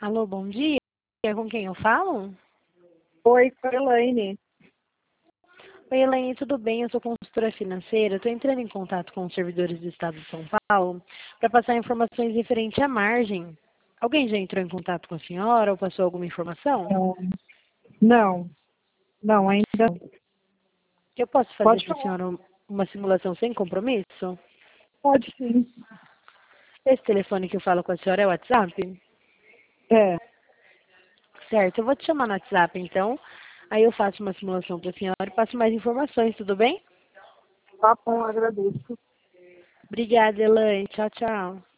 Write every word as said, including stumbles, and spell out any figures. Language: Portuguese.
Alô, bom dia. Com quem eu falo? Oi, com a Elaine. Oi, Elaine, tudo bem? Eu sou consultora financeira. Estou entrando em contato com os servidores do Estado de São Paulo para passar informações referentes à margem. Alguém já entrou em contato com a senhora ou passou alguma informação? Não, não, ainda não. Eu posso fazer Pode para a falar. senhora uma simulação sem compromisso? Pode sim. Esse telefone que eu falo com a senhora é o WhatsApp? É, Certo, eu vou te chamar no WhatsApp então. Aí eu faço uma simulação para a senhora e passo mais informações, tudo bem? tá bom, agradeço. Obrigada, Elaine. Tchau, tchau.